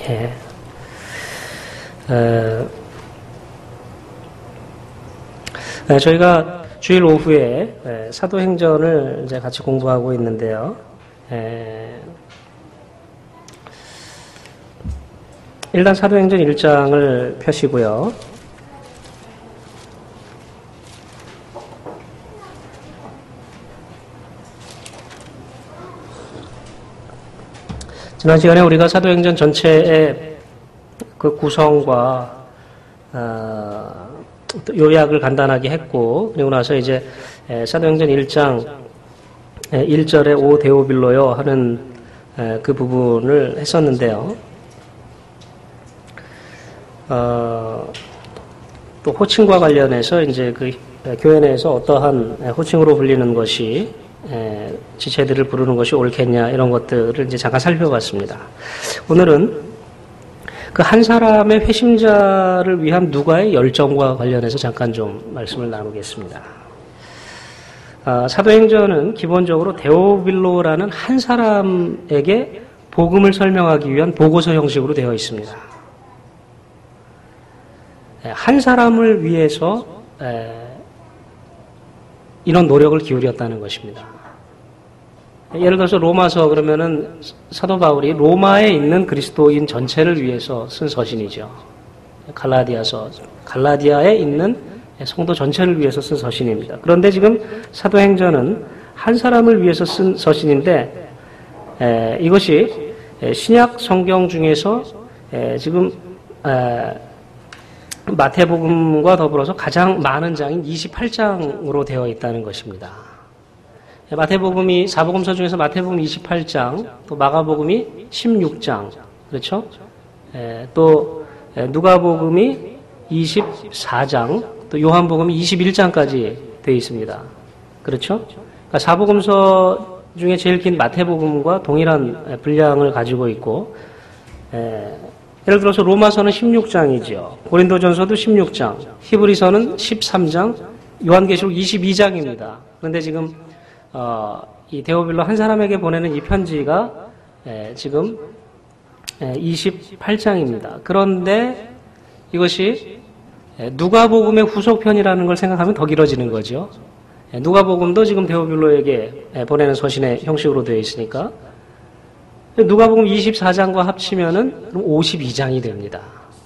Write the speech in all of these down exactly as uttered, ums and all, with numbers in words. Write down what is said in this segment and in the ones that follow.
예. 어, 네, 저희가 주일 오후에 예, 사도행전을 이제 같이 공부하고 있는데요. 예, 일단 사도행전 일 장을 펴시고요. 지난 시간에 우리가 사도행전 전체의 그 구성과 어, 요약을 간단하게 했고, 그리고 나서 이제 사도행전 일 장 일 절에 오 데오빌로요 하는 그 부분을 했었는데요. 어, 또 호칭과 관련해서 이제 그 교회 내에서 어떠한 호칭으로 불리는 것이 지체들을 부르는 것이 옳겠냐 이런 것들을 이제 잠깐 살펴봤습니다. 오늘은 그 한 사람의 회심자를 위한 누가의 열정과 관련해서 잠깐 좀 말씀을 나누겠습니다. 아, 사도행전은 기본적으로 데오빌로라는 한 사람에게 복음을 설명하기 위한 보고서 형식으로 되어 있습니다. 한 사람을 위해서 이런 노력을 기울였다는 것입니다. 예를 들어서 로마서 그러면은 사도 바울이 로마에 있는 그리스도인 전체를 위해서 쓴 서신이죠. 갈라디아서, 갈라디아에 있는 성도 전체를 위해서 쓴 서신입니다. 그런데 지금 사도행전은 한 사람을 위해서 쓴 서신인데 에, 이것이 신약 성경 중에서 에, 지금 에, 마태복음과 더불어서 가장 많은 장인 이십팔 장으로 되어 있다는 것입니다. 마태복음이 사복음서 중에서 마태복음 이십팔 장, 또 마가복음이 십육 장, 그렇죠? 에, 또 누가복음이 이십사 장, 또 요한복음이 이십일 장까지 되어 있습니다. 그렇죠? 그러니까 사복음서 중에 제일 긴 마태복음과 동일한 분량을 가지고 있고, 에, 예를 들어서 로마서는 십육 장이죠. 고린도전서도 십육 장, 히브리서는 십삼 장, 요한계시록 이십이 장입니다. 그런데 지금 어, 이 데오빌로 한 사람에게 보내는 이 편지가 에, 지금 에, 이십팔 장입니다. 그런데 이것이 에, 누가복음의 후속편이라는 걸 생각하면 더 길어지는 거죠. 에, 누가복음도 지금 데오빌로에게 에, 보내는 서신의 형식으로 되어 있으니까 누가복음 이십사 장과 합치면은 오십이 장이 됩니다.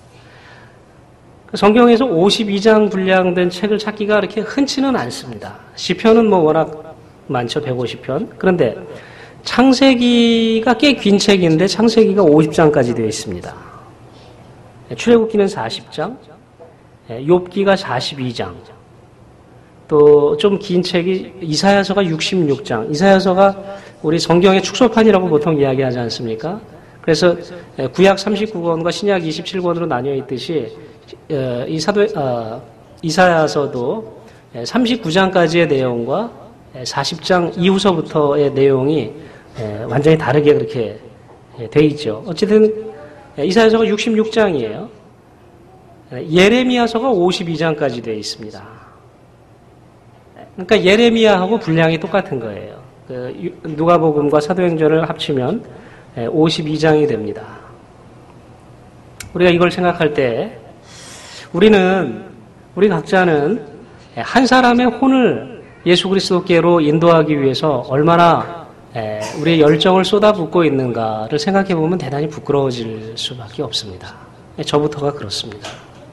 성경에서 오십이 장 분량된 책을 찾기가 그렇게 흔치는 않습니다. 시편은 뭐 워낙 많죠. 백오십 편. 그런데 창세기가 꽤 긴 책인데 창세기가 오십 장까지 되어 있습니다. 출애굽기는 사십 장, 욥기가 사십이 장, 또 좀 긴 책이 이사야서가 육십육 장. 이사야서가 우리 성경의 축소판이라고 보통 이야기하지 않습니까? 그래서 구약 삼십구 권과 신약 이십칠 권으로 나뉘어 있듯이 이 사도 어, 이사야서도 삼십구 장까지의 내용과 사십 장 이후서부터의 내용이 완전히 다르게 그렇게 돼 있죠. 어쨌든 이사야서가 육십육 장이에요. 예레미야서가 오십이 장까지 되어 있습니다. 그러니까 예레미야하고 분량이 똑같은 거예요. 그 누가복음과 사도행전을 합치면 오십이 장이 됩니다. 우리가 이걸 생각할 때 우리는 우리 각자는 한 사람의 혼을 예수 그리스도께로 인도하기 위해서 얼마나 우리의 열정을 쏟아붓고 있는가를 생각해 보면 대단히 부끄러워질 수밖에 없습니다. 저부터가 그렇습니다.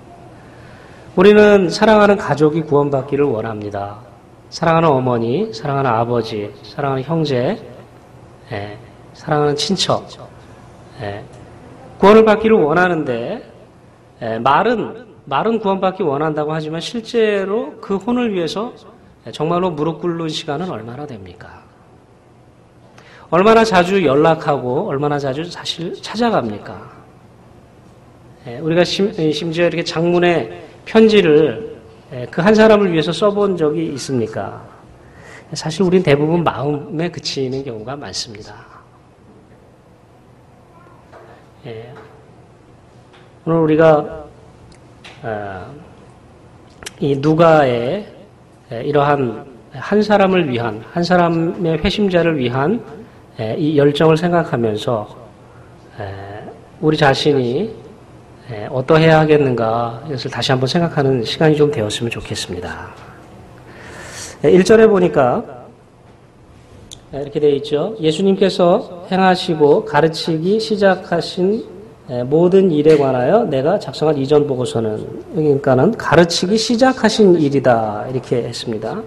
우리는 사랑하는 가족이 구원받기를 원합니다. 사랑하는 어머니, 사랑하는 아버지, 사랑하는 형제, 사랑하는 친척, 구원을 받기를 원하는데 말은 말은 구원받기 원한다고 하지만 실제로 그 혼을 위해서 정말로 무릎 꿇는 시간은 얼마나 됩니까? 얼마나 자주 연락하고 얼마나 자주 사실 찾아갑니까? 우리가 심, 심지어 이렇게 장문의 편지를 그 한 사람을 위해서 써본 적이 있습니까? 사실 우린 대부분 마음에 그치는 경우가 많습니다. 오늘 우리가 이 누가의 이러한 한 사람을 위한, 한 사람의 회심자를 위한 이 열정을 생각하면서 우리 자신이 어떠해야 하겠는가 이것을 다시 한번 생각하는 시간이 좀 되었으면 좋겠습니다. 일 절에 보니까 이렇게 되어 있죠. 예수님께서 행하시고 가르치기 시작하신 모든 일에 관하여 내가 작성한 이전 보고서는, 그러니까는 가르치기 시작하신 일이다 이렇게 했습니다.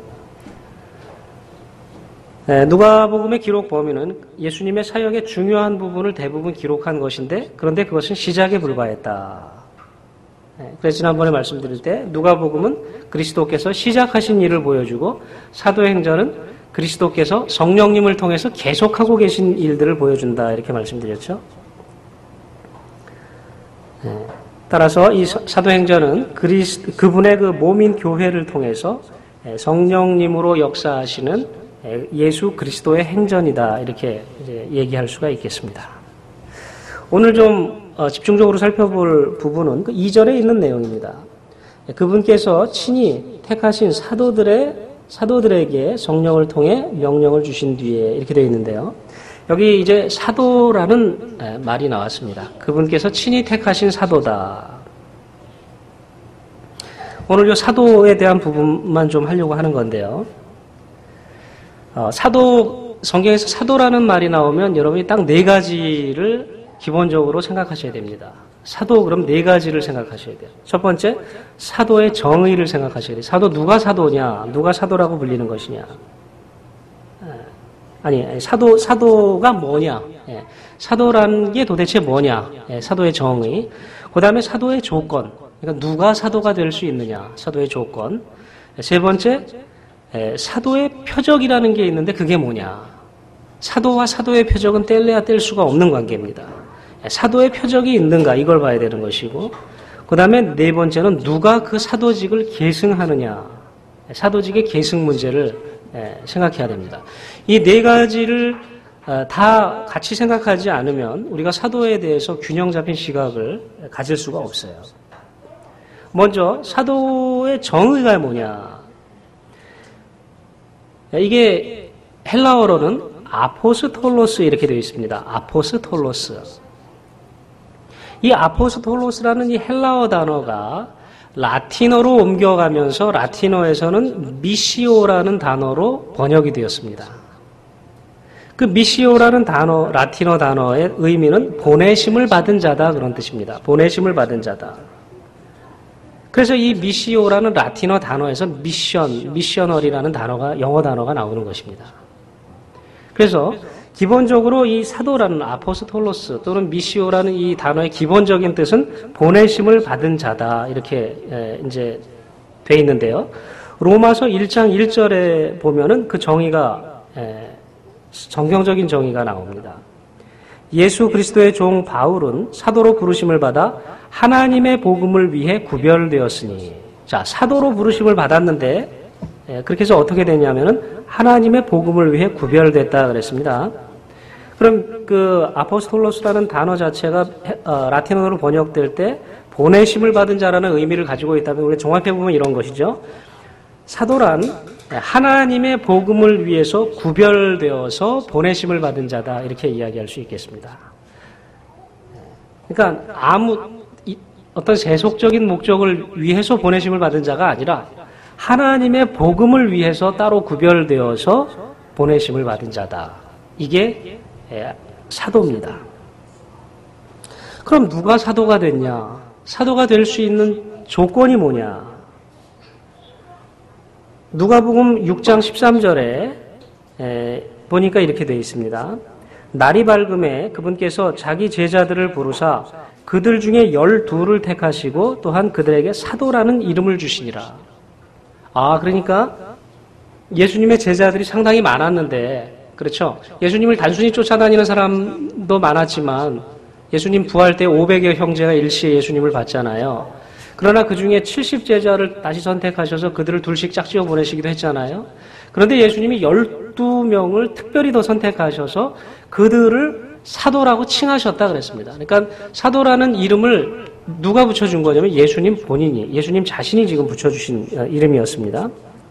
누가복음의 기록 범위는 예수님의 사역의 중요한 부분을 대부분 기록한 것인데, 그런데 그것은 시작에 불과했다. 그래서 지난번에 말씀드릴 때 누가복음은 그리스도께서 시작하신 일을 보여주고, 사도행전은 그리스도께서 성령님을 통해서 계속하고 계신 일들을 보여준다 이렇게 말씀드렸죠. 따라서 이 사도행전은 그리스, 그분의 그 몸인 교회를 통해서 성령님으로 역사하시는 예수 그리스도의 행전이다 이렇게 이제 얘기할 수가 있겠습니다. 오늘 좀 집중적으로 살펴볼 부분은 그 이 절에 있는 내용입니다. 그분께서 친히 택하신 사도들의 사도들에게 성령을 통해 명령을 주신 뒤에 이렇게 되어 있는데요. 여기 이제 사도라는 말이 나왔습니다. 그분께서 친히 택하신 사도다. 오늘 이 사도에 대한 부분만 좀 하려고 하는 건데요. 어, 사도, 성경에서 사도라는 말이 나오면 여러분이 딱 네 가지를 기본적으로 생각하셔야 됩니다. 사도, 그럼 네 가지를 생각하셔야 돼요. 첫 번째, 사도의 정의를 생각하셔야 돼요. 사도, 누가 사도냐? 누가 사도라고 불리는 것이냐? 아니, 사도, 사도가 뭐냐? 예, 사도라는 게 도대체 뭐냐? 예, 사도의 정의. 그 다음에 사도의 조건. 그러니까 누가 사도가 될 수 있느냐? 사도의 조건. 세 번째, 예, 사도의 표적이라는 게 있는데 그게 뭐냐? 사도와 사도의 표적은 뗄래야 뗄 수가 없는 관계입니다. 예, 사도의 표적이 있는가? 이걸 봐야 되는 것이고, 그 다음에 네 번째는 누가 그 사도직을 계승하느냐? 예, 사도직의 계승 문제를 예, 생각해야 됩니다. 이 네 가지를 어, 다 같이 생각하지 않으면 우리가 사도에 대해서 균형 잡힌 시각을 가질 수가 없어요. 먼저 사도의 정의가 뭐냐? 이게 헬라어로는 아포스톨로스 이렇게 되어 있습니다. 아포스톨로스. 이 아포스톨로스라는 이 헬라어 단어가 라틴어로 옮겨가면서 라틴어에서는 미시오라는 단어로 번역이 되었습니다. 그 미시오라는 단어, 라틴어 단어의 의미는 보내심을 받은 자다 그런 뜻입니다. 보내심을 받은 자다. 그래서 이 미시오라는 라틴어 단어에서 미션, 미셔널이라는 단어가, 영어 단어가 나오는 것입니다. 그래서 기본적으로 이 사도라는 아포스톨로스 또는 미시오라는 이 단어의 기본적인 뜻은 보내심을 받은 자다 이렇게 이제 돼 있는데요. 로마서 일 장 일 절에 보면은 그 정의가 정경적인 정의가 나옵니다. 예수 그리스도의 종 바울은 사도로 부르심을 받아 하나님의 복음을 위해 구별되었으니, 자, 사도로 부르심을 받았는데 그렇게 해서 어떻게 되냐면은 하나님의 복음을 위해 구별됐다 그랬습니다. 그럼 그 아포스톨로스라는 단어 자체가 어, 라틴어로 번역될 때 보내심을 받은 자라는 의미를 가지고 있다면 우리 종합해 보면 이런 것이죠. 사도란 하나님의 복음을 위해서 구별되어서 보내심을 받은 자다 이렇게 이야기할 수 있겠습니다. 그러니까 아무 어떤 세속적인 목적을 위해서 보내심을 받은 자가 아니라 하나님의 복음을 위해서 따로 구별되어서 보내심을 받은 자다. 이게 사도입니다. 그럼 누가 사도가 됐냐? 사도가 될 수 있는 조건이 뭐냐? 누가복음 육 장 십삼 절에 보니까 이렇게 되어 있습니다. 날이 밝음에 그분께서 자기 제자들을 부르사 그들 중에 열두를 택하시고 또한 그들에게 사도라는 이름을 주시니라. 아, 그러니까 예수님의 제자들이 상당히 많았는데, 그렇죠? 예수님을 단순히 쫓아다니는 사람도 많았지만 예수님 부활 때 오백여 형제가 일시에 예수님을 봤잖아요. 그러나 그 중에 칠십 제자를 다시 선택하셔서 그들을 둘씩 짝지어 보내시기도 했잖아요. 그런데 예수님이 열두 명을 특별히 더 선택하셔서 그들을 사도라고 칭하셨다 그랬습니다. 그러니까 사도라는 이름을 누가 붙여준 거냐면 예수님 본인이, 예수님 자신이 지금 붙여주신 이름이었습니다.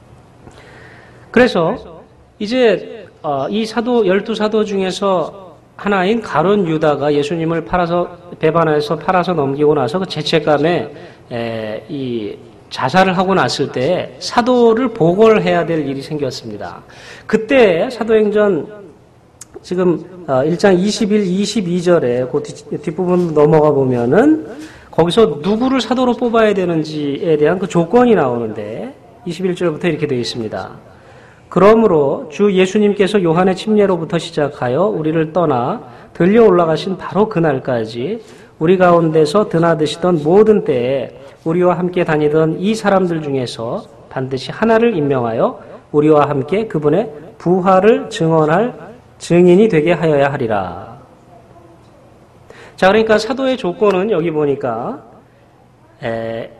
그래서 이제 이 사도, 열두 사도 중에서 하나인 가룟 유다가 예수님을 팔아서 배반해서 팔아서 넘기고 나서 그 죄책감에 에, 이 자살을 하고 났을 때 사도를 보궐해야 될 일이 생겼습니다. 그때 사도행전 지금 일 장 이십일, 이십이 절에 그 뒷부분 넘어가 보면은 거기서 누구를 사도로 뽑아야 되는지에 대한 그 조건이 나오는데 이십일 절부터 이렇게 되어 있습니다. 그러므로 주 예수님께서 요한의 침례로부터 시작하여 우리를 떠나 들려 올라가신 바로 그날까지 우리 가운데서 드나드시던 모든 때에 우리와 함께 다니던 이 사람들 중에서 반드시 하나를 임명하여 우리와 함께 그분의 부활을 증언할 증인이 되게 하여야 하리라. 자, 그러니까 사도의 조건은 여기 보니까 에,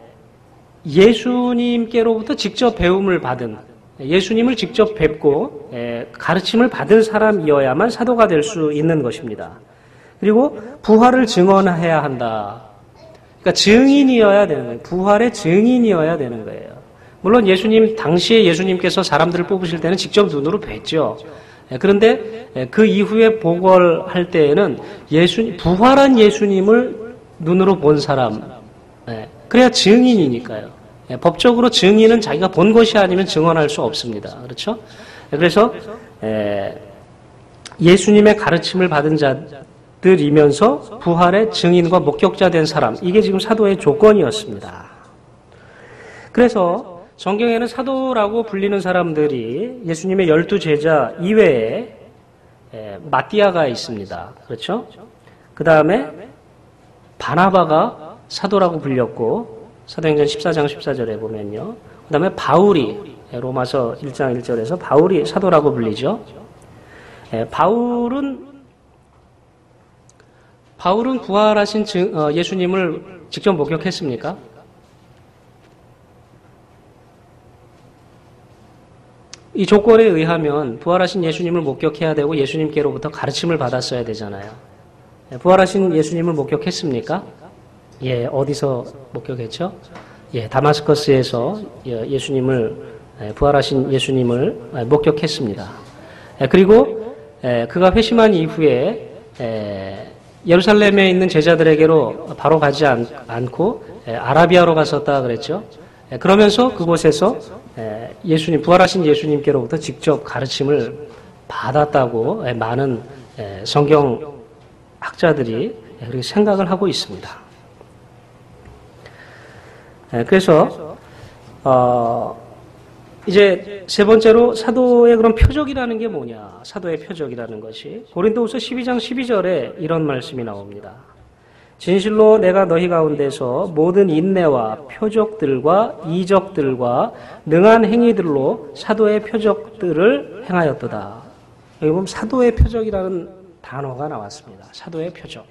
예수님께로부터 직접 배움을 받은, 예수님을 직접 뵙고 에, 가르침을 받은 사람이어야만 사도가 될 수 있는 것입니다. 그리고 부활을 증언해야 한다. 그러니까 증인이어야 되는 거예요. 부활의 증인이어야 되는 거예요. 물론 예수님, 당시에 예수님께서 사람들을 뽑으실 때는 직접 눈으로 뵀죠. 그런데 그 이후에 보궐할 때에는 예수, 부활한 예수님을 눈으로 본 사람, 그래야 증인이니까요. 법적으로 증인은 자기가 본 것이 아니면 증언할 수 없습니다. 그렇죠? 그래서 예수님의 가르침을 받은 자들이면서 부활의 증인과 목격자 된 사람, 이게 지금 사도의 조건이었습니다. 그래서 성경에는 사도라고 불리는 사람들이 예수님의 열두 제자 이외에 마띠아가 있습니다. 그렇죠? 그 다음에 바나바가 사도라고 불렸고, 사도행전 십사 장 십사 절에 보면요. 그 다음에 바울이, 로마서 일 장 일 절에서 바울이 사도라고 불리죠. 바울은, 바울은 부활하신 예수님을 직접 목격했습니까? 이 조건에 의하면 부활하신 예수님을 목격해야 되고 예수님께로부터 가르침을 받았어야 되잖아요. 부활하신 예수님을 목격했습니까? 예, 어디서 목격했죠? 예, 다마스커스에서 예수님을, 부활하신 예수님을 목격했습니다. 그리고 그가 회심한 이후에 예루살렘에 있는 제자들에게로 바로 가지 않고 아라비아로 갔었다 그랬죠. 그러면서 그곳에서 예수님, 부활하신 예수님께로부터 직접 가르침을 받았다고 많은 성경학자들이 그렇게 생각을 하고 있습니다. 그래서 어 이제 세 번째로 사도의 그런 표적이라는 게 뭐냐? 사도의 표적이라는 것이 고린도후서 십이 장 십이 절에 이런 말씀이 나옵니다. 진실로 내가 너희 가운데서 모든 인내와 표적들과 이적들과 능한 행위들로 사도의 표적들을 행하였도다. 여기 보면 사도의 표적이라는 단어가 나왔습니다. 사도의 표적.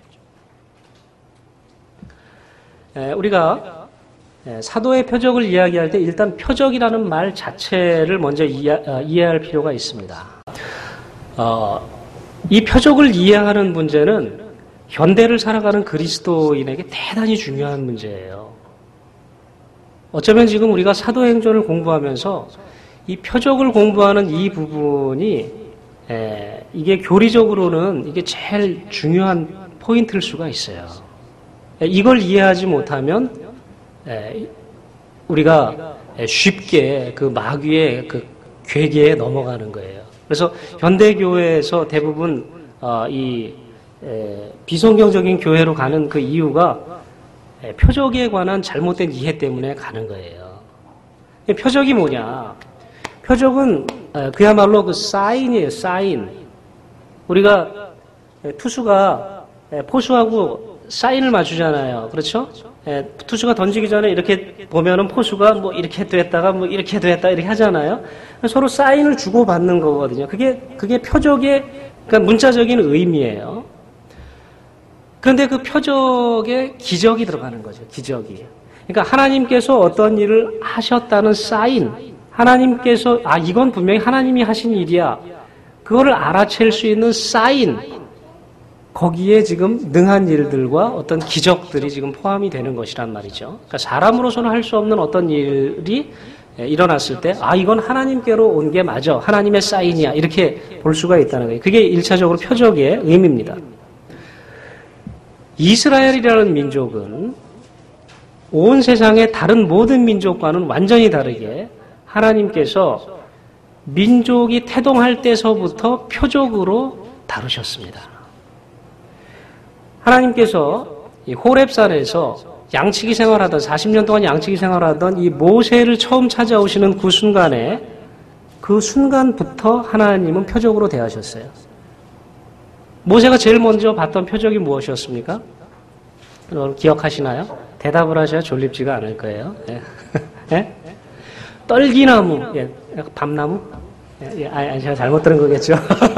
우리가 사도의 표적을 이야기할 때 일단 표적이라는 말 자체를 먼저 이해, 이해할 필요가 있습니다. 어, 이 표적을 이해하는 문제는 현대를 살아가는 그리스도인에게 대단히 중요한 문제예요. 어쩌면 지금 우리가 사도행전을 공부하면서 이 표적을 공부하는 이 부분이 에, 이게 교리적으로는 이게 제일 중요한 포인트일 수가 있어요. 에, 이걸 이해하지 못하면 에, 우리가 쉽게 그 마귀의 그 괴계에 넘어가는 거예요. 그래서 현대교회에서 대부분 어, 이 에, 비성경적인 교회로 가는 그 이유가 에, 표적에 관한 잘못된 이해 때문에 가는 거예요. 표적이 뭐냐? 표적은 에, 그야말로 그 사인이에요. 사인. 우리가 에, 투수가 에, 포수하고 사인을 맞추잖아요. 그렇죠? 에, 투수가 던지기 전에 이렇게 보면은 포수가 뭐 이렇게 됐다가 뭐 이렇게 됐다 이렇게 하잖아요. 서로 사인을 주고 받는 거거든요. 그게 그게 표적의 그러니까 문자적인 의미예요. 그런데 그 표적에 기적이 들어가는 거죠. 기적이. 그러니까 하나님께서 어떤 일을 하셨다는 사인, 하나님께서 아 이건 분명히 하나님이 하신 일이야. 그거를 알아챌 수 있는 사인, 거기에 지금 능한 일들과 어떤 기적들이 지금 포함이 되는 것이란 말이죠. 그러니까 사람으로서는 할 수 없는 어떤 일이 일어났을 때, 아, 이건 하나님께로 온 게 맞아. 하나님의 사인이야. 이렇게 볼 수가 있다는 거예요. 그게 일차적으로 표적의 의미입니다. 이스라엘이라는 민족은 온 세상의 다른 모든 민족과는 완전히 다르게 하나님께서 민족이 태동할 때서부터 표적으로 다루셨습니다. 하나님께서 이 호렙산에서 양치기 생활하던 사십 년 동안 양치기 생활하던 이 모세를 처음 찾아오시는 그 순간에 그 순간부터 하나님은 표적으로 대하셨어요. 모세가 제일 먼저 봤던 표적이 무엇이었습니까? 여러분 기억하시나요? 대답을 하셔야 졸립지가 않을 거예요. 예. 예? 떨기나무, 예. 밤나무? 예. 아, 제가 잘못 들은 거겠죠?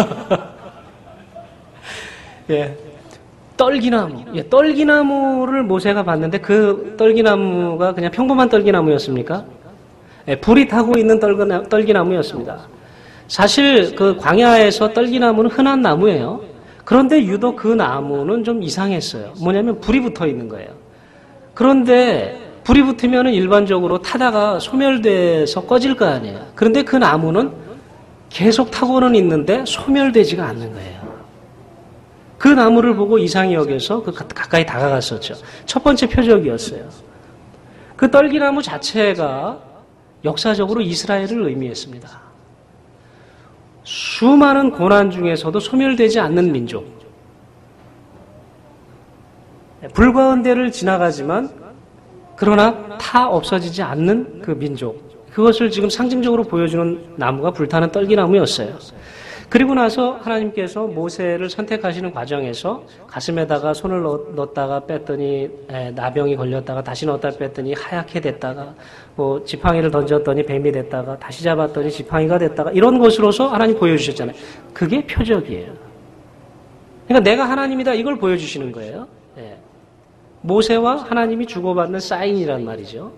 예. 떨기나무. 예, 떨기나무를 모세가 봤는데 그 떨기나무가 그냥 평범한 떨기나무였습니까? 예, 불이 타고 있는 떨기나, 떨기나무였습니다. 사실 그 광야에서 떨기나무는 흔한 나무예요. 그런데 유독 그 나무는 좀 이상했어요. 뭐냐면 불이 붙어 있는 거예요. 그런데 불이 붙으면 일반적으로 타다가 소멸돼서 꺼질 거 아니에요. 그런데 그 나무는 계속 타고는 있는데 소멸되지가 않는 거예요. 그 나무를 보고 이상히 여겨서 그 가까이 다가갔었죠. 첫 번째 표적이었어요. 그 떨기나무 자체가 역사적으로 이스라엘을 의미했습니다. 수많은 고난 중에서도 소멸되지 않는 민족. 불과 은대를 지나가지만 그러나 타 없어지지 않는 그 민족. 그것을 지금 상징적으로 보여주는 나무가 불타는 떨기나무였어요. 그리고 나서 하나님께서 모세를 선택하시는 과정에서 가슴에다가 손을 넣었다가 뺐더니 나병이 걸렸다가 다시 넣었다 뺐더니 하얗게 됐다가 뭐 지팡이를 던졌더니 뱀이 됐다가 다시 잡았더니 지팡이가 됐다가 이런 것으로서 하나님 보여주셨잖아요. 그게 표적이에요. 그러니까 내가 하나님이다 이걸 보여주시는 거예요. 예. 모세와 하나님이 주고받는 사인이란 말이죠.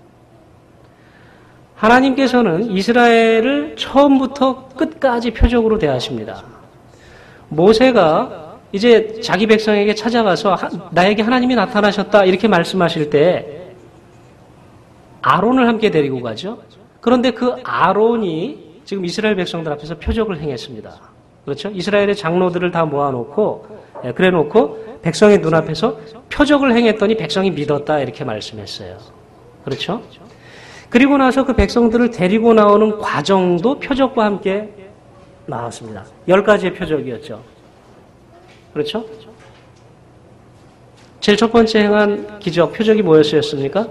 하나님께서는 이스라엘을 처음부터 끝까지 표적으로 대하십니다. 모세가 이제 자기 백성에게 찾아가서 나에게 하나님이 나타나셨다 이렇게 말씀하실 때 아론을 함께 데리고 가죠. 그런데 그 아론이 지금 이스라엘 백성들 앞에서 표적을 행했습니다. 그렇죠? 이스라엘의 장로들을 다 모아놓고 그래 놓고 백성의 눈앞에서 표적을 행했더니 백성이 믿었다 이렇게 말씀했어요. 그렇죠? 그리고 나서 그 백성들을 데리고 나오는 과정도 표적과 함께 나왔습니다. 열 가지의 표적이었죠. 그렇죠? 제일 첫 번째 행한 기적, 표적이 뭐였습니까?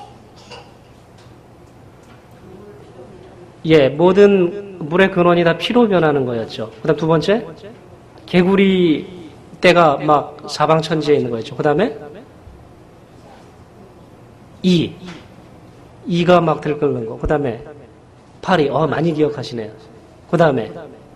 예, 모든 물의 근원이 다 피로 변하는 거였죠. 그 다음 두 번째, 개구리 떼가 막 사방천지에 있는 거였죠. 그 다음에 이. 이가 막 들끓는 거. 그 다음에 팔이, 어, 많이 기억하시네요. 그 다음에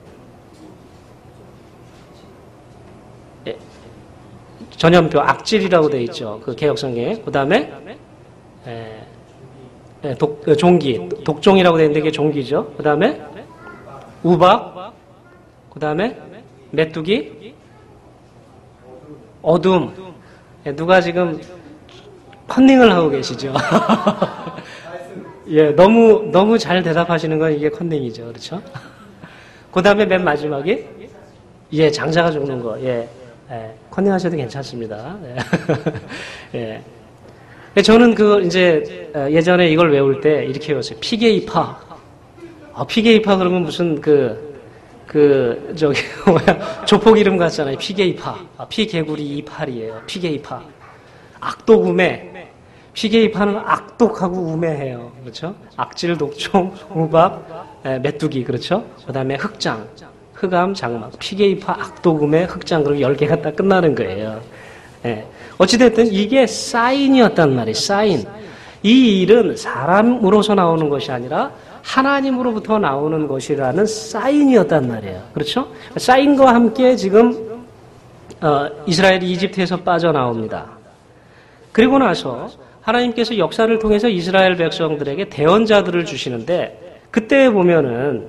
예, 전염표, 악질이라고 되어 있죠. 그 개혁성경에. 그 다음에 예, 예, 독, 종기, 독종이라고 되어 있는데 이게 종기죠. 그 다음에 우박, 그 다음에 메뚜기, 어둠. 예, 누가 지금 컨닝을 하고 계시죠? 예, 너무, 너무 잘 대답하시는 건 이게 컨닝이죠. 그렇죠? 그 다음에 맨 마지막에, 예, 장자가 죽는 거. 예, 예 컨닝 하셔도 괜찮습니다. 예. 예. 저는 그, 이제, 예전에 이걸 외울 때 이렇게 외웠어요. 피게이파. 아, 피게이파 그러면 무슨 그, 그, 저기, 뭐야, 조폭 이름 같잖아요. 피게이파. 아, 피개구리 이팔이에요. 피게이파. 악독음에, 피게이파는 악독하고 우매해요. 그렇죠? 악질, 독종, 우박, 에, 메뚜기, 그렇죠? 그 다음에 흑장, 흑암, 장막, 피게이파, 악독음에 흑장, 그리고 열 개가 딱 끝나는 거예요. 예. 어찌됐든 이게 사인이었단 말이에요. 사인. 이 일은 사람으로서 나오는 것이 아니라 하나님으로부터 나오는 것이라는 사인이었단 말이에요. 그렇죠? 사인과 함께 지금 어, 이스라엘이 이집트에서 빠져나옵니다. 그리고 나서 하나님께서 역사를 통해서 이스라엘 백성들에게 대언자들을 주시는데 그때 보면은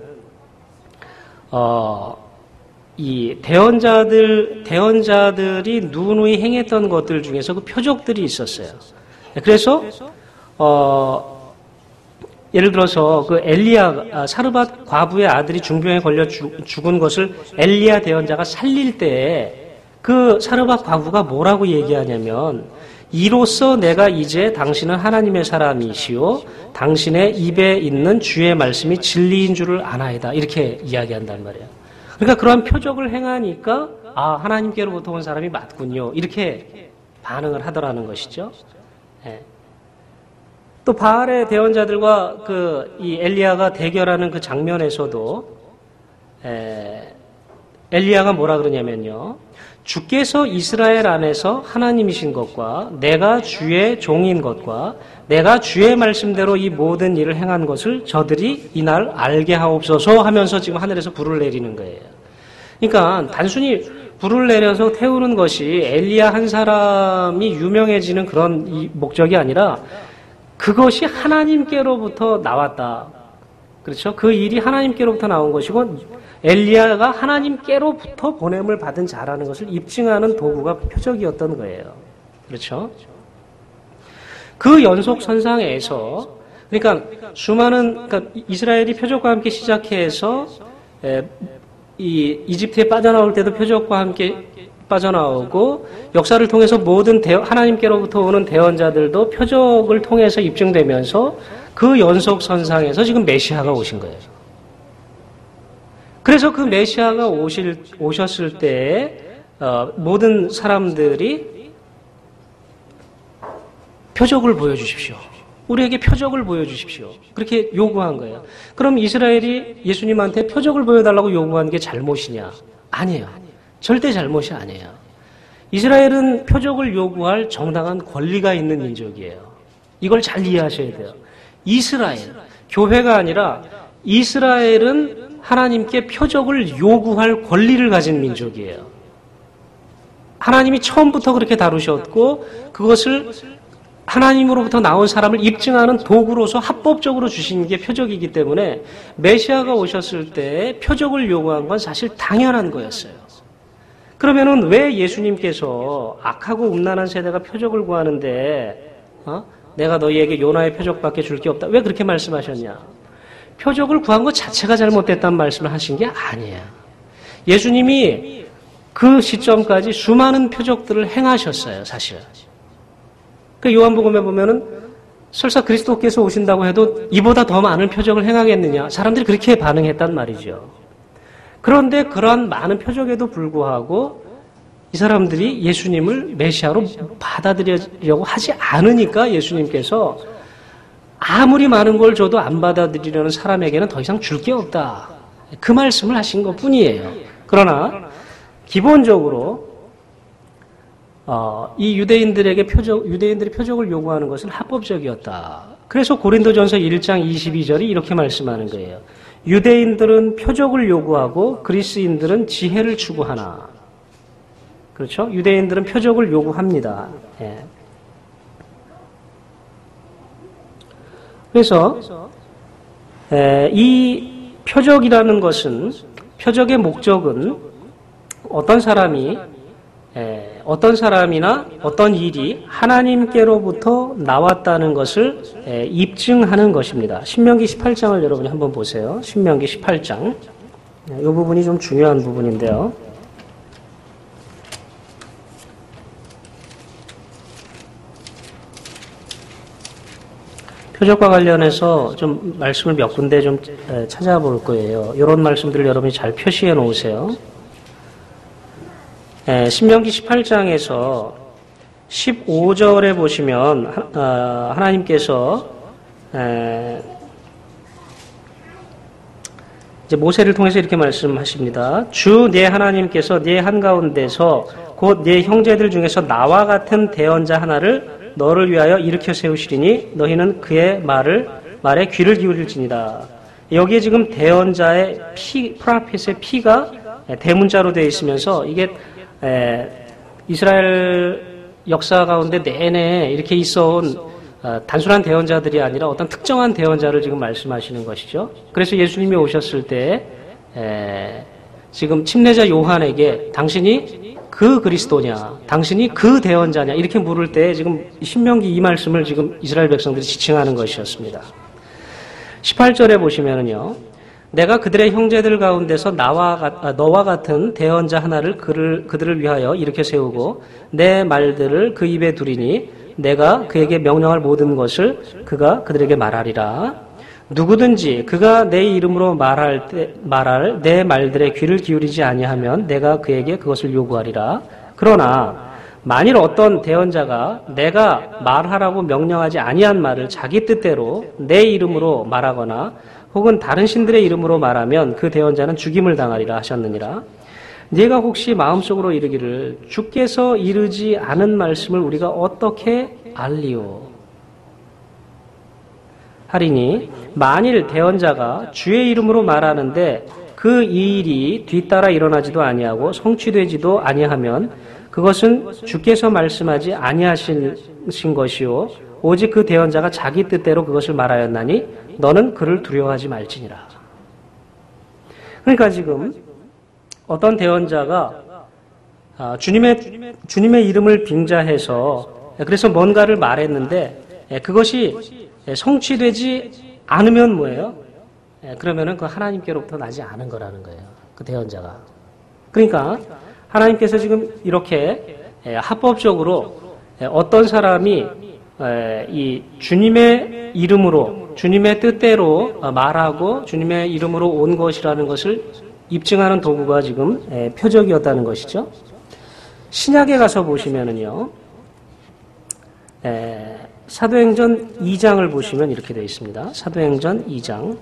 어, 이 대언자들 대언자들이 누누이 행했던 것들 중에서 그 표적들이 있었어요. 그래서 어, 예를 들어서 그 엘리야, 아, 사르밧 과부의 아들이 중병에 걸려 죽, 죽은 것을 엘리야 대언자가 살릴 때 그 사르밧 과부가 뭐라고 얘기하냐면 이로써 내가 이제 당신은 하나님의 사람이시오 당신의 입에 있는 주의 말씀이 진리인 줄을 아나이다 이렇게 이야기한단 말이에요. 그러니까 그러한 표적을 행하니까 아 하나님께로부터 온 사람이 맞군요 이렇게 반응을 하더라는 것이죠. 예. 또 바알의 대언자들과 그 이 엘리야가 대결하는 그 장면에서도 에, 엘리야가 뭐라 그러냐면요. 주께서 이스라엘 안에서 하나님이신 것과 내가 주의 종인 것과 내가 주의 말씀대로 이 모든 일을 행한 것을 저들이 이날 알게 하옵소서 하면서 지금 하늘에서 불을 내리는 거예요. 그러니까 단순히 불을 내려서 태우는 것이 엘리야 한 사람이 유명해지는 그런 이 목적이 아니라 그것이 하나님께로부터 나왔다. 그렇죠? 그 일이 하나님께로부터 나온 것이고 엘리야가 하나님께로부터 보냄을 받은 자라는 것을 입증하는 도구가 표적이었던 거예요. 그렇죠? 그 연속선상에서 그러니까 수많은 그러니까 이스라엘이 표적과 함께 시작해서 에, 이 이집트에 빠져나올 때도 표적과 함께 빠져나오고 역사를 통해서 모든 대어, 하나님께로부터 오는 대언자들도 표적을 통해서 입증되면서 그 연속선상에서 지금 메시아가 오신 거예요. 그래서 그 메시아가 오실, 오셨을 때 어, 모든 사람들이 표적을 보여주십시오. 우리에게 표적을 보여주십시오. 그렇게 요구한 거예요. 그럼 이스라엘이 예수님한테 표적을 보여달라고 요구한 게 잘못이냐? 아니에요. 절대 잘못이 아니에요. 이스라엘은 표적을 요구할 정당한 권리가 있는 민족이에요. 이걸 잘 이해하셔야 돼요. 이스라엘, 교회가 아니라 이스라엘은 하나님께 표적을 요구할 권리를 가진 민족이에요. 하나님이 처음부터 그렇게 다루셨고 그것을 하나님으로부터 나온 사람을 입증하는 도구로서 합법적으로 주신 게 표적이기 때문에 메시아가 오셨을 때 표적을 요구한 건 사실 당연한 거였어요. 그러면은 왜 예수님께서 악하고 음란한 세대가 표적을 구하는데 어? 내가 너희에게 요나의 표적밖에 줄 게 없다. 왜 그렇게 말씀하셨냐? 표적을 구한 것 자체가 잘못됐다는 말씀을 하신 게 아니에요. 예수님이 그 시점까지 수많은 표적들을 행하셨어요, 사실. 그 요한복음에 보면은 설사 그리스도께서 오신다고 해도 이보다 더 많은 표적을 행하겠느냐? 사람들이 그렇게 반응했단 말이죠. 그런데 그러한 많은 표적에도 불구하고 이 사람들이 예수님을 메시아로 받아들이려고 하지 않으니까 예수님께서 아무리 많은 걸 줘도 안 받아들이려는 사람에게는 더 이상 줄 게 없다. 그 말씀을 하신 것 뿐이에요. 그러나 기본적으로 어, 이 유대인들에게 표적, 유대인들이 표적을 요구하는 것은 합법적이었다. 그래서 고린도전서 일 장 이십이 절이 이렇게 말씀하는 거예요. 유대인들은 표적을 요구하고 그리스인들은 지혜를 추구하나. 그렇죠? 유대인들은 표적을 요구합니다. 예. 그래서 에, 이 표적이라는 것은 표적의 목적은 어떤 사람이 에, 어떤 사람이나 어떤 일이 하나님께로부터 나왔다는 것을 에, 입증하는 것입니다. 신명기 십팔 장을 여러분이 한번 보세요. 신명기 십팔 장. 이 부분이 좀 중요한 부분인데요. 표적과 관련해서 좀 말씀을 몇 군데 좀 찾아볼 거예요. 이런 말씀들을 여러분이 잘 표시해 놓으세요. 에, 신명기 십팔 장에서 십오 절에 보시면 하, 어, 하나님께서 에, 이제 모세를 통해서 이렇게 말씀하십니다. 주 네 하나님께서 네 한가운데서 곧 네 형제들 중에서 나와 같은 대언자 하나를 너를 위하여 일으켜 세우시리니 너희는 그의 말을 말에 귀를 기울일지니라. 여기에 지금 대언자의 피, 프라핏의 피가 대문자로 되어 있으면서 이게 에, 이스라엘 역사 가운데 내내 이렇게 있어온 어, 단순한 대언자들이 아니라 어떤 특정한 대언자를 지금 말씀하시는 것이죠. 그래서 예수님이 오셨을 때 에, 지금 침례자 요한에게 당신이 그 그리스도냐, 당신이 그 대언자냐 이렇게 물을 때 지금 신명기 이 말씀을 지금 이스라엘 백성들이 지칭하는 것이었습니다. 십팔 절에 보시면은요. 내가 그들의 형제들 가운데서 나와 아, 너와 같은 대언자 하나를 그를, 그들을 위하여 일으켜 세우고 내 말들을 그 입에 두리니 내가 그에게 명령할 모든 것을 그가 그들에게 말하리라. 누구든지 그가 내 이름으로 말할 때, 말할 내 말들에 귀를 기울이지 아니하면 내가 그에게 그것을 요구하리라. 그러나 만일 어떤 대언자가 내가 말하라고 명령하지 아니한 말을 자기 뜻대로 내 이름으로 말하거나 혹은 다른 신들의 이름으로 말하면 그 대언자는 죽임을 당하리라 하셨느니라. 네가 혹시 마음속으로 이르기를 주께서 이르지 않은 말씀을 우리가 어떻게 알리오? 하리니 만일 대언자가 주의 이름으로 말하는데 그 일이 뒤따라 일어나지도 아니하고 성취되지도 아니하면 그것은 주께서 말씀하지 아니하신 것이요 오직 그 대언자가 자기 뜻대로 그것을 말하였나니 너는 그를 두려워하지 말지니라. 그러니까 지금 어떤 대언자가 주님의 주님의 이름을 빙자해서 그래서 뭔가를 말했는데 그것이 성취되지 않으면 뭐예요? 그러면은 그 하나님께로부터 나지 않은 거라는 거예요. 그 대언자가. 그러니까 하나님께서 지금 이렇게 합법적으로 어떤 사람이 이 주님의 이름으로 주님의 뜻대로 말하고 주님의 이름으로 온 것이라는 것을 입증하는 도구가 지금 표적이었다는 것이죠. 신약에 가서 보시면은요, 사도행전 이 장을 보시면 이렇게 되어 있습니다. 사도행전 이 장.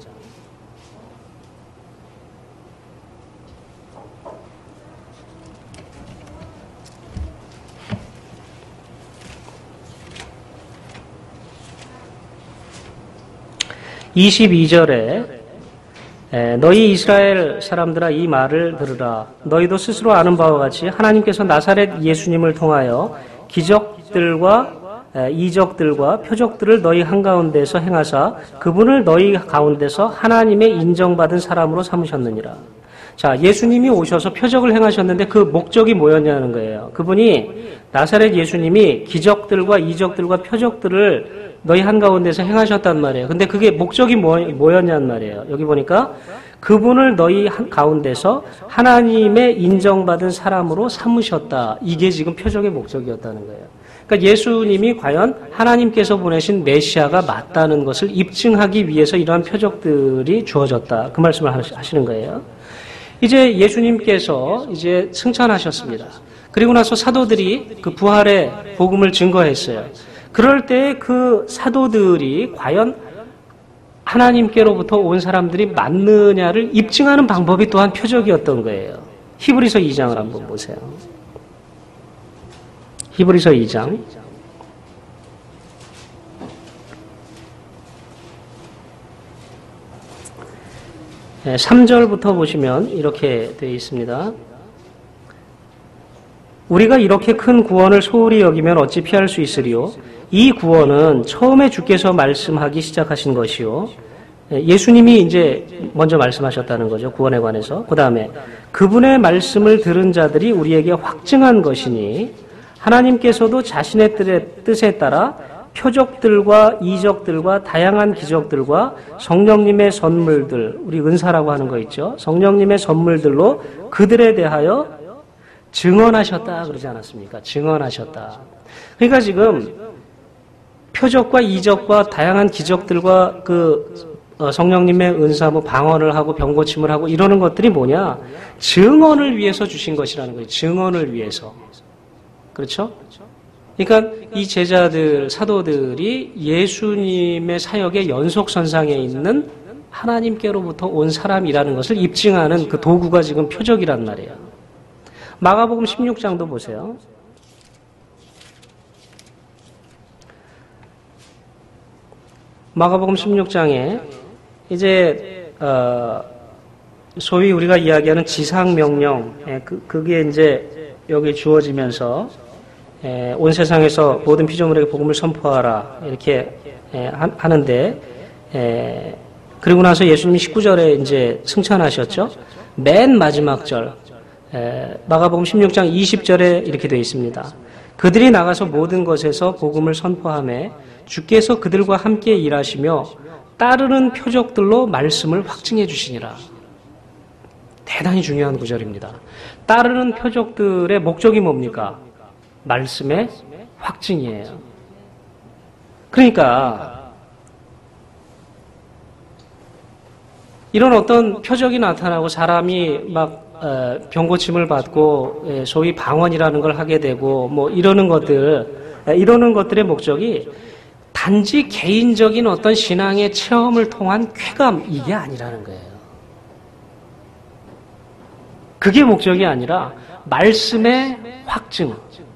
이십이 절에 너희 이스라엘 사람들아 이 말을 들으라. 너희도 스스로 아는 바와 같이 하나님께서 나사렛 예수님을 통하여 기적들과 이적들과 표적들을 너희 한가운데서 행하사 그분을 너희 가운데서 하나님의 인정받은 사람으로 삼으셨느니라. 자, 예수님이 오셔서 표적을 행하셨는데 그 목적이 뭐였냐는 거예요. 그분이 나사렛 예수님이 기적들과 이적들과 표적들을 너희 한가운데서 행하셨단 말이에요. 근데 그게 목적이 뭐, 뭐였냐는 말이에요. 여기 보니까 그분을 너희 가운데서 하나님의 인정받은 사람으로 삼으셨다. 이게 지금 표적의 목적이었다는 거예요. 그러니까 예수님이 과연 하나님께서 보내신 메시아가 맞다는 것을 입증하기 위해서 이러한 표적들이 주어졌다. 그 말씀을 하시는 거예요. 이제 예수님께서 이제 승천하셨습니다. 그리고 나서 사도들이 그 부활의 복음을 증거했어요. 그럴 때 그 사도들이 과연 하나님께로부터 온 사람들이 맞느냐를 입증하는 방법이 또한 표적이었던 거예요. 히브리서 이 장을 한번 보세요. 히브리서 이 장. 삼 절부터 보시면 이렇게 되어 있습니다. 우리가 이렇게 큰 구원을 소홀히 여기면 어찌 피할 수 있으리요? 이 구원은 처음에 주께서 말씀하기 시작하신 것이요. 예수님이 이제 먼저 말씀하셨다는 거죠. 구원에 관해서. 그 다음에 그분의 말씀을 들은 자들이 우리에게 확증한 것이니 하나님께서도 자신의 뜻에 따라 표적들과 이적들과 다양한 기적들과 성령님의 선물들, 우리 은사라고 하는 거 있죠. 성령님의 선물들로 그들에 대하여 증언하셨다 그러지 않았습니까? 증언하셨다. 그러니까 지금 표적과 이적과 다양한 기적들과 그 성령님의 은사, 뭐 방언을 하고 병고침을 하고 이러는 것들이 뭐냐? 증언을 위해서 주신 것이라는 거예요. 증언을 위해서. 그렇죠? 그러니까 이 제자들, 사도들이 예수님의 사역의 연속선상에 있는 하나님께로부터 온 사람이라는 것을 입증하는 그 도구가 지금 표적이란 말이에요. 마가복음 십육 장도 보세요. 마가복음 십육 장에 이제 어, 소위 우리가 이야기하는 지상명령, 그, 그게 이제 여기 주어지면서 에, 온 세상에서 모든 피조물에게 복음을 선포하라 이렇게 에, 하, 하는데 에, 그리고 나서 예수님이 십구 절에 이제 승천하셨죠. 맨 마지막 절 에, 마가복음 십육 장 이십 절에 이렇게 되어 있습니다. 그들이 나가서 모든 것에서 복음을 선포하며 주께서 그들과 함께 일하시며 따르는 표적들로 말씀을 확증해 주시니라. 대단히 중요한 구절입니다. 따르는 표적들의 목적이 뭡니까? 말씀의 확증이에요. 그러니까 이런 어떤 표적이 나타나고 사람이 막 병고침을 받고 소위 방언이라는 걸 하게 되고 뭐 이러는 것들, 이러는 것들의 목적이 단지 개인적인 어떤 신앙의 체험을 통한 쾌감, 이게 아니라는 거예요. 그게 목적이 아니라 말씀의 확증.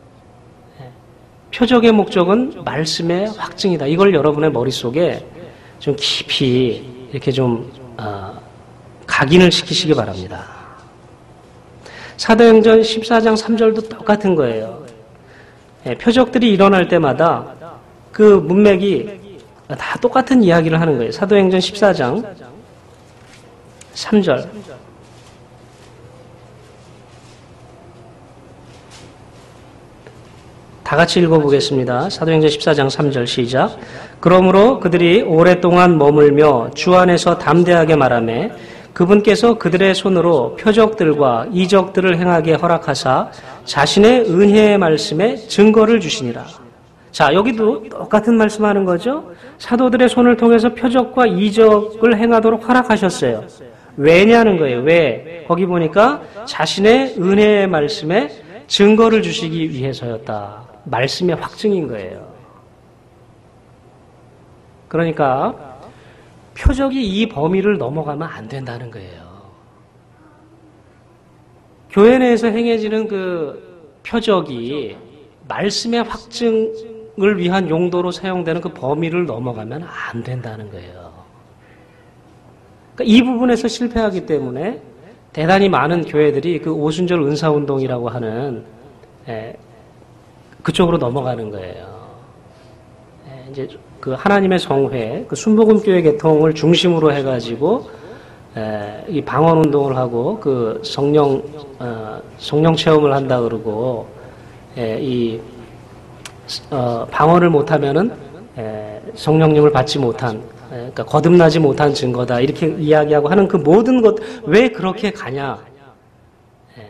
표적의 목적은 말씀의 확증이다. 이걸 여러분의 머릿속에 좀 깊이 이렇게 좀 어, 각인을 시키시기 바랍니다. 사도행전 십사 장 삼 절도 똑같은 거예요. 예, 표적들이 일어날 때마다 그 문맥이 다 똑같은 이야기를 하는 거예요. 사도행전 십사 장 삼 절. 다 같이 읽어보겠습니다. 사도행전 십사 장 삼 절 시작. 그러므로 그들이 오랫동안 머물며 주 안에서 담대하게 말하매 그분께서 그들의 손으로 표적들과 이적들을 행하게 허락하사 자신의 은혜의 말씀에 증거를 주시니라. 자, 여기도 똑같은 말씀하는 거죠. 사도들의 손을 통해서 표적과 이적을 행하도록 허락하셨어요. 왜냐는 거예요. 왜? 거기 보니까 자신의 은혜의 말씀에 증거를 주시기 위해서였다. 말씀의 확증인 거예요. 그러니까 표적이 이 범위를 넘어가면 안 된다는 거예요. 교회 내에서 행해지는 그 표적이 말씀의 확증을 위한 용도로 사용되는 그 범위를 넘어가면 안 된다는 거예요. 그러니까 이 부분에서 실패하기 때문에 대단히 많은 교회들이 그 오순절 은사운동이라고 하는 에, 그쪽으로 넘어가는 거예요. 에, 이제 그 하나님의 성회, 그 순복음교회 계통을 중심으로 해가지고 에, 이 방언운동을 하고 그 성령 어, 성령 체험을 한다 그러고 에, 이 어, 방언을 못하면은 에, 성령님을 받지 못한, 에, 그러니까 거듭나지 못한 증거다 이렇게 이야기하고 하는 그 모든 것 왜 그렇게 가냐? 에,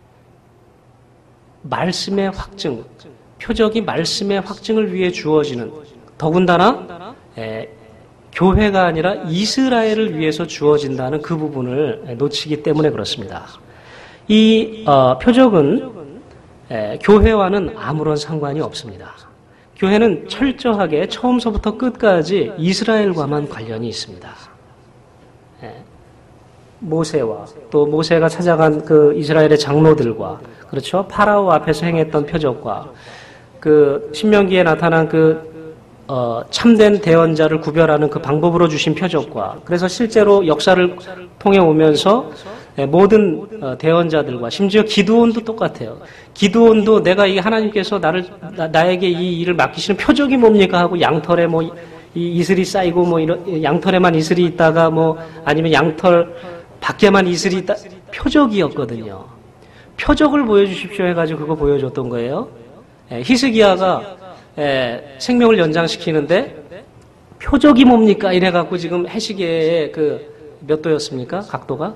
말씀의 확증, 표적이 말씀의 확증을 위해 주어지는. 더군다나 에, 교회가 아니라 이스라엘을 위해서 주어진다는 그 부분을 놓치기 때문에 그렇습니다. 이 어, 표적은 에, 교회와는 아무런 상관이 없습니다. 교회는 철저하게 처음서부터 끝까지 이스라엘과만 관련이 있습니다. 에, 모세와 또 모세가 찾아간 그 이스라엘의 장로들과 그렇죠? 파라오 앞에서 행했던 표적과 그 신명기에 나타난 그 어, 참된 대언자를 구별하는 그 방법으로 주신 표적과 그래서 실제로 역사를 통해 오면서 모든 어, 대언자들과 심지어 기드온도 똑같아요. 기드온도 내가 이 하나님께서 나를 나, 나에게 이 일을 맡기시는 표적이 뭡니까 하고 양털에 뭐 이 이슬이 쌓이고 뭐 이런 양털에만 이슬이 있다가 뭐 아니면 양털 밖에만 이슬이 있다 표적이었거든요. 표적을 보여주십시오 해가지고 그거 보여줬던 거예요. 에, 히스기야가 에, 생명을 연장시키는데 표적이 뭡니까 이래갖고 지금 해시계의 그 몇 도였습니까? 각도가?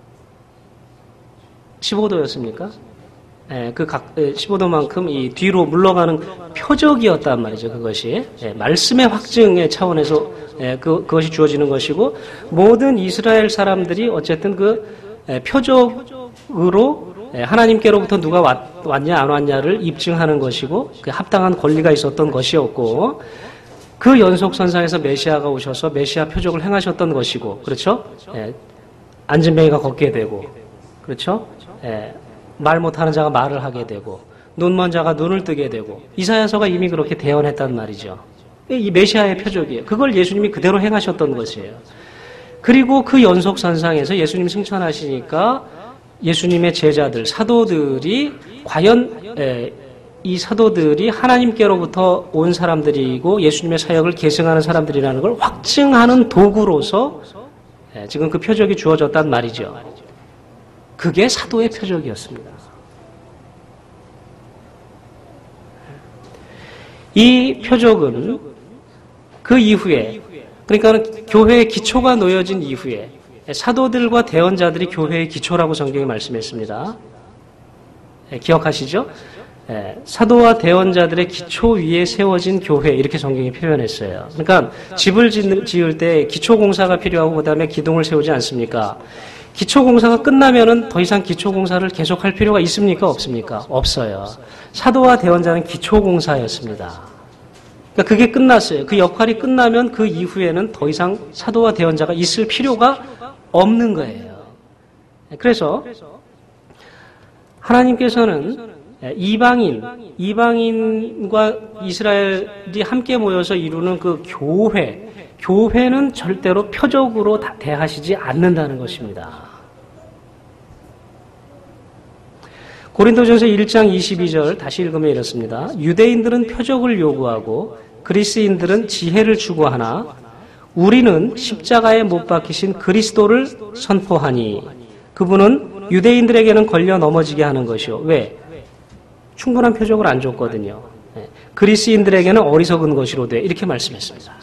십오 도였습니까? 예, 그 각, 십오 도만큼 이 뒤로 물러가는 표적이었단 말이죠, 그것이. 예, 말씀의 확증의 차원에서, 예, 그, 그것이 주어지는 것이고, 모든 이스라엘 사람들이 어쨌든 그, 예, 표적으로, 예, 하나님께로부터 누가 왔, 왔냐, 안 왔냐를 입증하는 것이고, 그 합당한 권리가 있었던 것이었고, 그 연속선상에서 메시아가 오셔서 메시아 표적을 행하셨던 것이고, 그렇죠? 예, 앉은 뱅이가 걷게 되고, 그렇죠? 예, 말 못하는 자가 말을 하게 되고 눈먼 자가 눈을 뜨게 되고 이사야서가 이미 그렇게 대언했단 말이죠. 이 메시아의 표적이에요. 그걸 예수님이 그대로 행하셨던 것이에요. 그리고 그 연속선상에서 예수님 승천하시니까 예수님의 제자들, 사도들이 과연 에, 이 사도들이 하나님께로부터 온 사람들이고 예수님의 사역을 계승하는 사람들이라는 걸 확증하는 도구로서 에, 지금 그 표적이 주어졌단 말이죠. 그게 사도의 표적이었습니다. 이 표적은 그 이후에 그러니까 교회의 기초가 놓여진 이후에 사도들과 대언자들이 교회의 기초라고 성경이 말씀했습니다. 기억하시죠? 사도와 대언자들의 기초 위에 세워진 교회 이렇게 성경이 표현했어요. 그러니까 집을 지을 때 기초 공사가 필요하고 그다음에 기둥을 세우지 않습니까? 기초 공사가 끝나면은 더 이상 기초 공사를 계속할 필요가 있습니까? 없습니까? 없어요. 사도와 대언자는 기초 공사였습니다. 그러니까 그게 끝났어요. 그 역할이 끝나면 그 이후에는 더 이상 사도와 대언자가 있을 필요가 없는 거예요. 그래서 하나님께서는 이방인, 이방인과 이스라엘이 함께 모여서 이루는 그 교회, 교회는 절대로 표적으로 대하시지 않는다는 것입니다. 고린도전서 일 장 이십이 절 다시 읽으면 이렇습니다. 유대인들은 표적을 요구하고 그리스인들은 지혜를 추구하나 우리는 십자가에 못 박히신 그리스도를 선포하니 그분은 유대인들에게는 걸려 넘어지게 하는 것이요. 왜? 충분한 표적을 안 줬거든요. 그리스인들에게는 어리석은 것이로되 이렇게 말씀했습니다.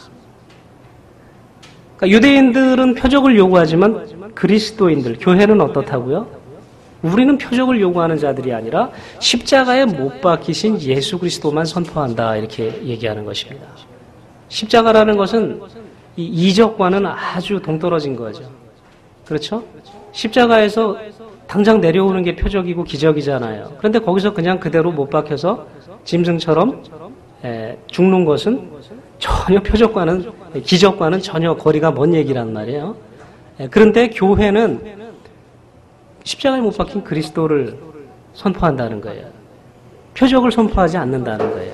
그러니까 유대인들은 표적을 요구하지만 그리스도인들, 교회는 어떻다고요? 우리는 표적을 요구하는 자들이 아니라 십자가에 못 박히신 예수 그리스도만 선포한다 이렇게 얘기하는 것입니다. 십자가라는 것은 이 이적과는 아주 동떨어진 거죠. 그렇죠? 십자가에서 당장 내려오는 게 표적이고 기적이잖아요. 그런데 거기서 그냥 그대로 못 박혀서 짐승처럼 죽는 것은 전혀 표적과는, 기적과는 전혀 거리가 먼 얘기란 말이에요. 그런데 교회는 십자가에 못 박힌 그리스도를 선포한다는 거예요. 표적을 선포하지 않는다는 거예요.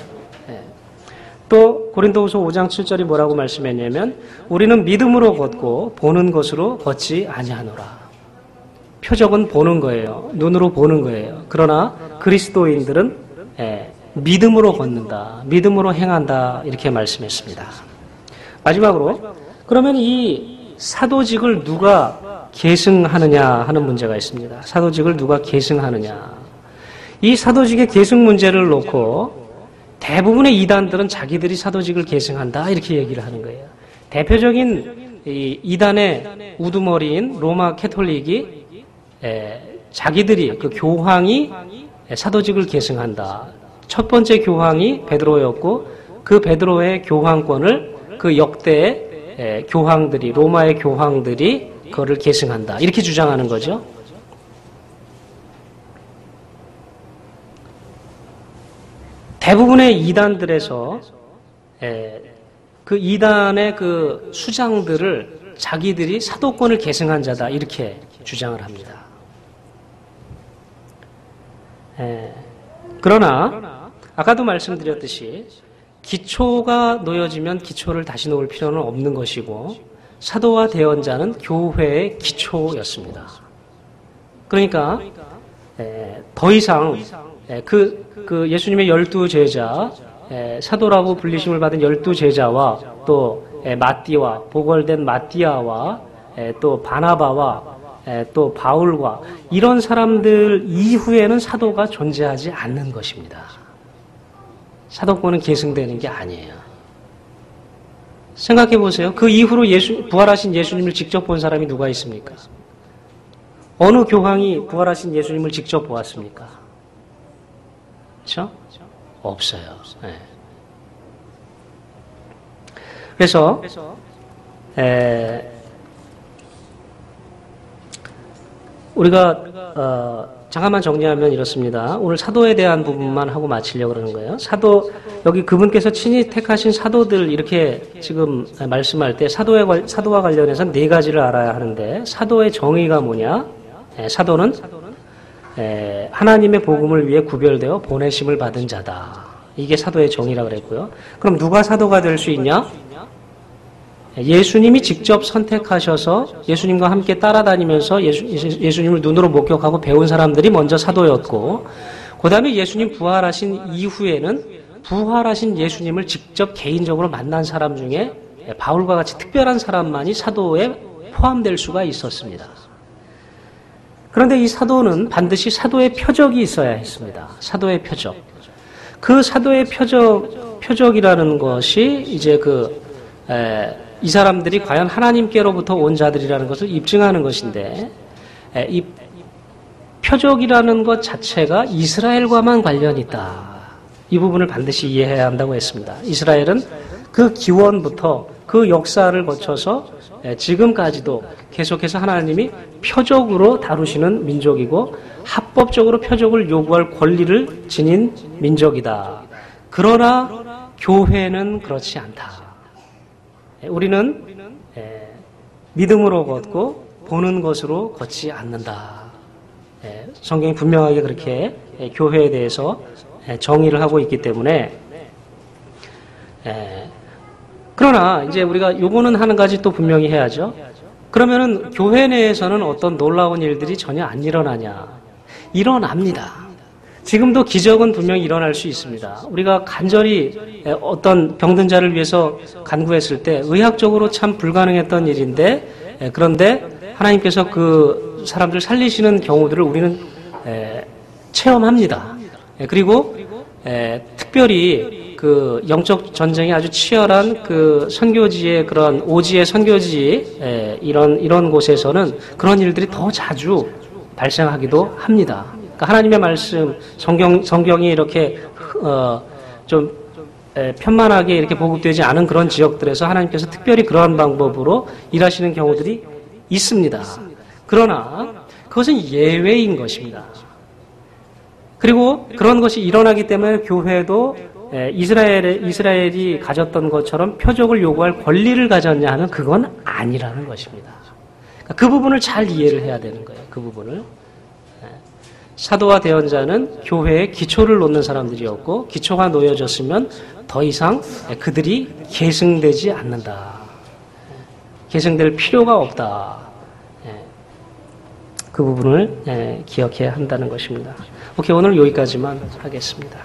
또 고린도후서 오 장 칠 절이 뭐라고 말씀했냐면 우리는 믿음으로 걷고 보는 것으로 걷지 아니하노라. 표적은 보는 거예요. 눈으로 보는 거예요. 그러나 그리스도인들은 믿음으로 걷는다. 믿음으로 행한다. 이렇게 말씀했습니다. 마지막으로 그러면 이 사도직을 누가 계승하느냐 하는 문제가 있습니다. 사도직을 누가 계승하느냐. 이 사도직의 계승 문제를 놓고 대부분의 이단들은 자기들이 사도직을 계승한다 이렇게 얘기를 하는 거예요. 대표적인 이 이단의 우두머리인 로마 캐톨릭이 에, 자기들이 그 교황이 사도직을 계승한다. 첫 번째 교황이 베드로였고 그 베드로의 교황권을 그 역대의 에, 교황들이 로마의 교황들이 그거를 계승한다. 이렇게 주장하는 거죠. 대부분의 이단들에서 에, 그 이단의 그 수장들을 자기들이 사도권을 계승한 자다 이렇게 주장을 합니다. 에, 그러나 아까도 말씀드렸듯이 기초가 놓여지면 기초를 다시 놓을 필요는 없는 것이고 사도와 대언자는 교회의 기초였습니다. 그러니까 에, 더 이상 에, 그, 그 예수님의 열두 제자, 에, 사도라고 불리심을 받은 열두 제자와 또 에, 마띠와 보궐된 마띠아와 에, 또 바나바와 에, 또 바울과 이런 사람들 이후에는 사도가 존재하지 않는 것입니다. 사도권은 계승되는 게 아니에요. 생각해 보세요. 그 이후로 예수, 부활하신 예수님을 직접 본 사람이 누가 있습니까? 어느 교황이 부활하신 예수님을 직접 보았습니까? 그렇죠? 없어요. 네. 그래서 에, 우리가 어, 잠깐만 정리하면 이렇습니다. 오늘 사도에 대한 부분만 하고 마치려고 그러는 거예요. 사도, 여기 그분께서 친히 택하신 사도들 이렇게 지금 말씀할 때 사도에, 사도와 관련해서 네 가지를 알아야 하는데 사도의 정의가 뭐냐? 에, 사도는 에, 하나님의 복음을 위해 구별되어 보내심을 받은 자다. 이게 사도의 정의라고 그랬고요. 그럼 누가 사도가 될 수 있냐? 예수님이 직접 선택하셔서 예수님과 함께 따라다니면서 예수, 예수님을 눈으로 목격하고 배운 사람들이 먼저 사도였고 그 다음에 예수님 부활하신 이후에는 부활하신 예수님을 직접 개인적으로 만난 사람 중에 바울과 같이 특별한 사람만이 사도에 포함될 수가 있었습니다. 그런데 이 사도는 반드시 사도의 표적이 있어야 했습니다. 사도의 표적. 그 사도의 표적, 표적이라는 것이 이제 그 에, 이 사람들이 과연 하나님께로부터 온 자들이라는 것을 입증하는 것인데 이 표적이라는 것 자체가 이스라엘과만 관련이 있다. 이 부분을 반드시 이해해야 한다고 했습니다. 이스라엘은 그 기원부터 그 역사를 거쳐서 지금까지도 계속해서 하나님이 표적으로 다루시는 민족이고 합법적으로 표적을 요구할 권리를 지닌 민족이다. 그러나 교회는 그렇지 않다. 우리는 믿음으로 걷고 보는 것으로 걷지 않는다. 성경이 분명하게 그렇게 교회에 대해서 정의를 하고 있기 때문에 그러나 이제 우리가 요거는 한 가지 또 분명히 해야죠. 그러면은 교회 내에서는 어떤 놀라운 일들이 전혀 안 일어나냐? 일어납니다. 지금도 기적은 분명히 일어날 수 있습니다. 우리가 간절히 어떤 병든 자를 위해서 간구했을 때 의학적으로 참 불가능했던 일인데 그런데 하나님께서 그 사람들 살리시는 경우들을 우리는 체험합니다. 그리고 특별히 그 영적 전쟁이 아주 치열한 그 선교지의 그런 오지의 선교지 이런 이런 곳에서는 그런 일들이 더 자주 발생하기도 합니다. 그러니까 하나님의 말씀 성경 성경이 이렇게 어, 좀 편만하게 이렇게 보급되지 않은 그런 지역들에서 하나님께서 특별히 그러한 방법으로 일하시는 경우들이 있습니다. 그러나 그것은 예외인 것입니다. 그리고 그런 것이 일어나기 때문에 교회도 이스라엘, 이스라엘이 가졌던 것처럼 표적을 요구할 권리를 가졌냐 하면 그건 아니라는 것입니다. 그 부분을 잘 이해를 해야 되는 거예요. 그 부분을. 사도와 대언자는 교회에 기초를 놓는 사람들이었고 기초가 놓여졌으면 더 이상 그들이 계승되지 않는다. 계승될 필요가 없다. 그 부분을 기억해야 한다는 것입니다. 오케이, 오늘 여기까지만 하겠습니다.